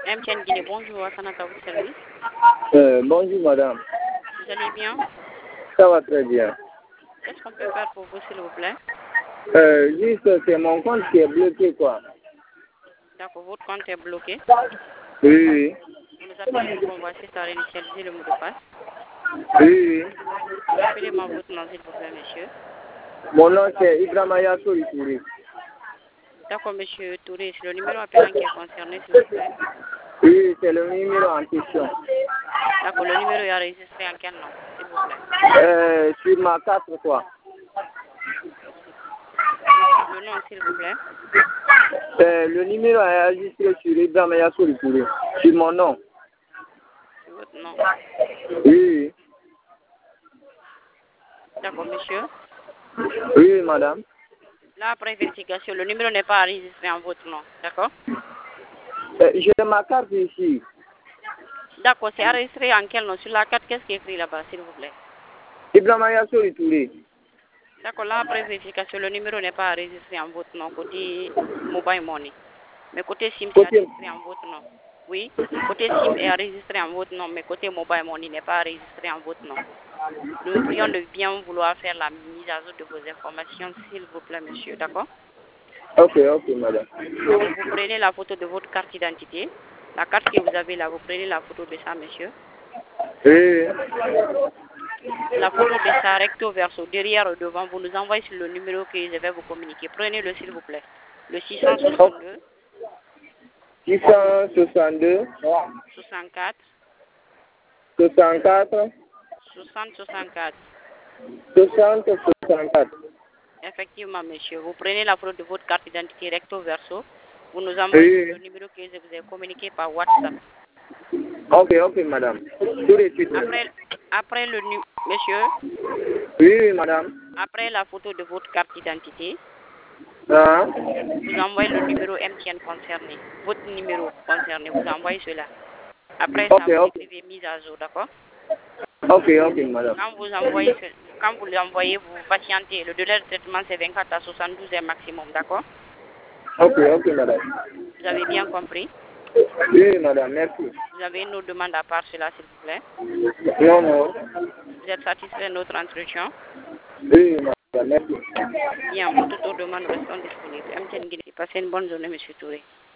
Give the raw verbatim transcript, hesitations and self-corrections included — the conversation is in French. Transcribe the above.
M T N Guinée, bonjour, à Sanata, votre service. Euh, bonjour madame. Vous allez bien? Ça va très bien. Qu'est-ce qu'on peut faire pour vous, s'il vous plaît? Euh, juste, c'est mon compte qui est bloqué, quoi. D'accord, votre compte est bloqué. Oui, oui. Vous nous appelez pour qu'on va assister à réinitialiser le mot de passe. Oui, oui. Rappelez-moi votre nom, s'il vous plaît, monsieur. Mon nom, c'est Ibrahima Touré. D'accord, monsieur Touré, c'est le numéro appelant qui est concerné, s'il vous plaît. Oui, c'est le numéro en question. D'accord, le numéro est enregistré en quel nom, s'il vous plaît? Euh, sur ma carte, quoi. Le nom, s'il vous plaît. Euh, le numéro est enregistré sur Ibrahima Touré. Sur mon nom. C'est votre nom. Oui, oui. D'accord, monsieur. Oui, oui, madame. Là, après vérification, le numéro n'est pas enregistré en votre nom, d'accord? Euh, j'ai ma carte ici. D'accord, c'est enregistré en quel nom? Sur la carte, qu'est-ce qui est écrit là-bas, s'il vous plaît? Ibrahima Touré. D'accord, là, après vérification, le numéro n'est pas enregistré en votre nom, côté mobile money. Mais côté SIM, c'est Côté... enregistré en votre nom. Oui, côté SIM est enregistré en votre nom, mais côté mobile money n'est pas enregistré en votre nom. Nous vous prions de bien vouloir faire la mise à jour de vos informations, s'il vous plaît, monsieur, d'accord? Ok, ok, madame. D'accord, vous prenez la photo de votre carte d'identité. La carte que vous avez là, vous prenez la photo de ça, monsieur. Oui, La photo de ça, recto verso, derrière ou devant, vous nous envoyez sur le numéro que je vais vous communiquer. Prenez-le, s'il vous plaît. Le six cent soixante-deux. six cent soixante-deux. soixante-quatre. soixante-quatre. soixante soixante-quatre. soixante soixante-quatre. Effectivement, monsieur. Vous prenez la photo de votre carte d'identité recto verso. Vous nous envoyez Oui. sur le numéro que je vous ai communiqué par WhatsApp. Ok, ok, madame. Tout de suite. Après, après le nu monsieur, Oui, oui, madame. après la photo de votre carte d'identité, Ah. vous envoyez le numéro M T N concerné. Votre numéro concerné, vous envoyez cela. Après ça, Ok, vous ok. écrivez mise à jour, d'accord? Ok, ok, madame. Quand vous envoyez, ce- quand vous l'envoyez, vous patientez. Le délai de traitement, c'est vingt-quatre à soixante-douze heures maximum, d'accord? Ok, ok, madame. Vous avez bien compris? Oui, madame, merci. Vous avez une autre demande à part cela, s'il vous plaît? Non, non. Vous êtes satisfait de notre entretien? Oui, madame, merci. Bien, pour toute autre demande, restons disponibles. M T N Guinée, passez une bonne journée, monsieur Touré.